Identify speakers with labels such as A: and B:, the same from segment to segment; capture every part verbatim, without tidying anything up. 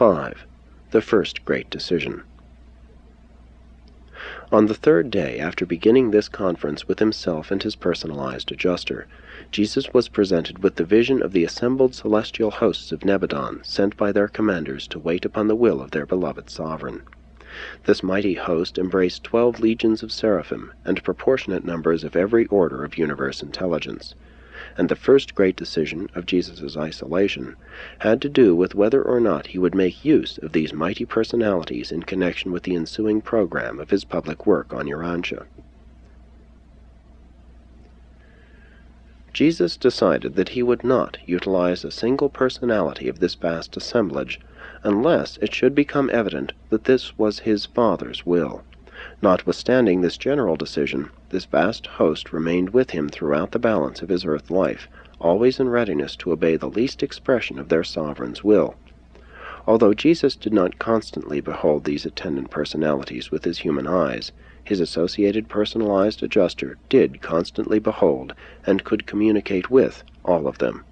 A: five. The First Great Decision. On the third day after beginning this conference with himself and his personalized adjuster, Jesus was presented with the vision of the assembled celestial hosts of Nebadon, sent by their commanders to wait upon the will of their beloved sovereign. This mighty host embraced twelve legions of seraphim, and proportionate numbers of every order of universe intelligence. And the first great decision of Jesus' isolation had to do with whether or not he would make use of these mighty personalities in connection with the ensuing program of his public work on Urantia. Jesus decided that he would not utilize a single personality of this vast assemblage unless it should become evident that this was his Father's will. Notwithstanding this general decision, this vast host remained with him throughout the balance of his earth life, always in readiness to obey the least expression of their sovereign's will. Although Jesus did not constantly behold these attendant personalities with his human eyes, his associated personalized adjuster did constantly behold and could communicate with all of them.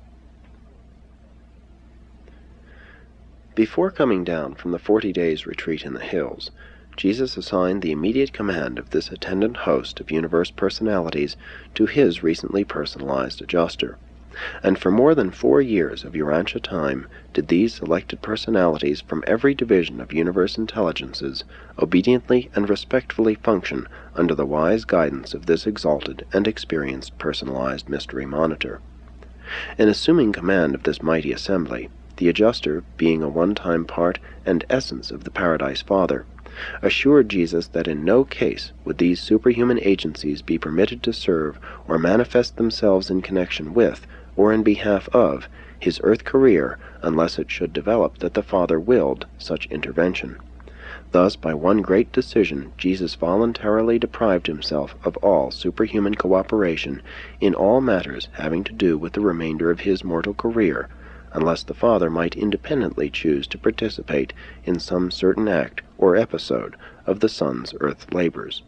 A: Before coming down from the forty days' retreat in the hills, Jesus assigned the immediate command of this attendant host of universe personalities to his recently personalized adjuster. And for more than four years of Urantia time did these selected personalities from every division of universe intelligences obediently and respectfully function under the wise guidance of this exalted and experienced personalized mystery monitor. In assuming command of this mighty assembly, the adjuster, being a one-time part and essence of the Paradise Father, assured Jesus that in no case would these superhuman agencies be permitted to serve or manifest themselves in connection with, or in behalf of, his earth career unless it should develop that the Father willed such intervention. Thus, by one great decision, Jesus voluntarily deprived himself of all superhuman cooperation in all matters having to do with the remainder of his mortal career, unless the Father might independently choose to participate in some certain act or episode of the Son's earth labors.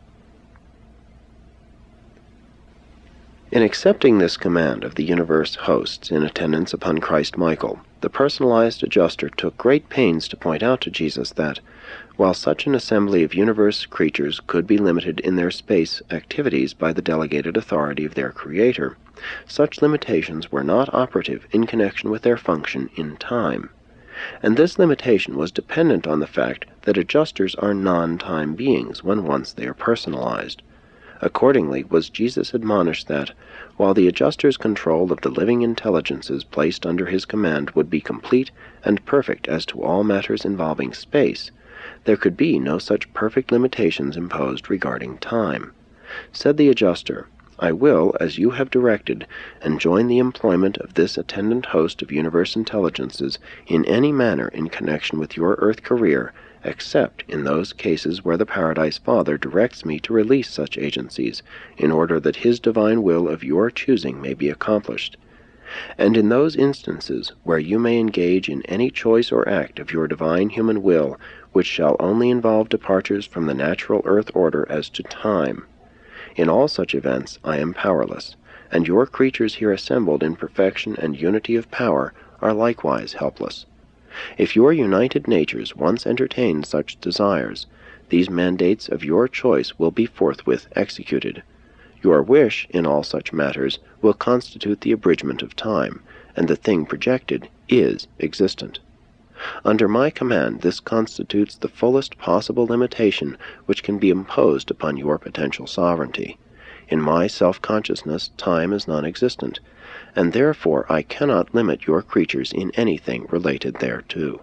A: In accepting this command of the universe hosts in attendance upon Christ Michael, the personalized adjuster took great pains to point out to Jesus that, while such an assembly of universe creatures could be limited in their space activities by the delegated authority of their Creator, such limitations were not operative in connection with their function in time. And this limitation was dependent on the fact that adjusters are non-time beings when once they are personalized. Accordingly was Jesus admonished that, while the adjuster's control of the living intelligences placed under his command would be complete and perfect as to all matters involving space, there could be no such perfect limitations imposed regarding time. Said the adjuster, "I will, as you have directed, enjoin the employment of this attendant host of universe intelligences in any manner in connection with your earth career, except in those cases where the Paradise Father directs me to release such agencies, in order that his divine will of your choosing may be accomplished. And in those instances where you may engage in any choice or act of your divine human will, which shall only involve departures from the natural earth order as to time. In all such events I am powerless, and your creatures here assembled in perfection and unity of power are likewise helpless. If your united natures once entertain such desires, these mandates of your choice will be forthwith executed. Your wish in all such matters will constitute the abridgment of time, and the thing projected is existent. Under my command this constitutes the fullest possible limitation which can be imposed upon your potential sovereignty. In my self-consciousness time is non-existent, and therefore I cannot limit your creatures in anything related thereto."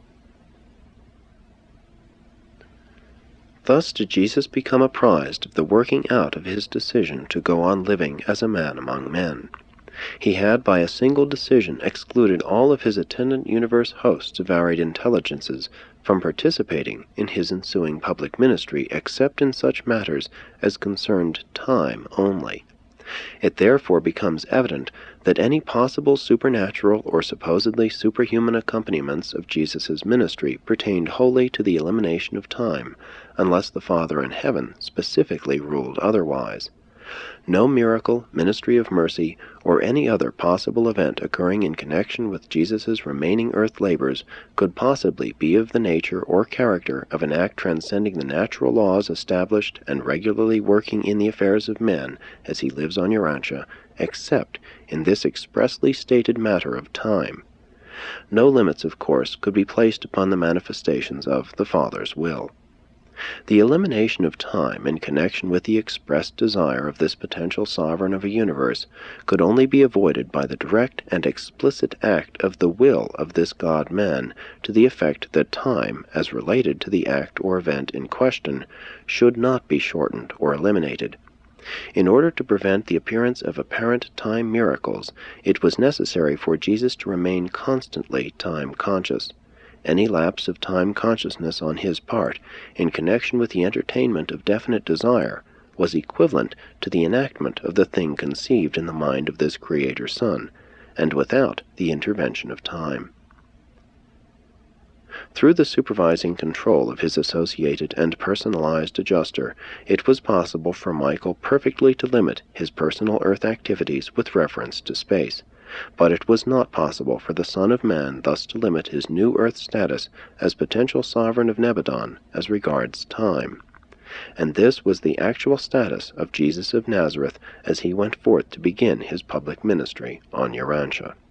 A: Thus did Jesus become apprised of the working out of his decision to go on living as a man among men. He had by a single decision excluded all of his attendant universe hosts of varied intelligences from participating in his ensuing public ministry except in such matters as concerned time only. It therefore becomes evident that any possible supernatural or supposedly superhuman accompaniments of Jesus' ministry pertained wholly to the elimination of time, unless the Father in heaven specifically ruled otherwise. No miracle, ministry of mercy, or any other possible event occurring in connection with Jesus' remaining earth labors could possibly be of the nature or character of an act transcending the natural laws established and regularly working in the affairs of men as he lives on Urantia, except in this expressly stated matter of time. No limits, of course, could be placed upon the manifestations of the Father's will. The elimination of time in connection with the expressed desire of this potential sovereign of a universe could only be avoided by the direct and explicit act of the will of this God-man to the effect that time, as related to the act or event in question, should not be shortened or eliminated. In order to prevent the appearance of apparent time miracles, it was necessary for Jesus to remain constantly time-conscious. Any lapse of time consciousness on his part, in connection with the entertainment of definite desire, was equivalent to the enactment of the thing conceived in the mind of this Creator Son, and without the intervention of time. Through the supervising control of his associated and personalized adjuster, it was possible for Michael perfectly to limit his personal earth activities with reference to space. But it was not possible for the Son of Man thus to limit his new earth status as potential sovereign of Nebadon as regards time. And this was the actual status of Jesus of Nazareth as he went forth to begin his public ministry on Urantia.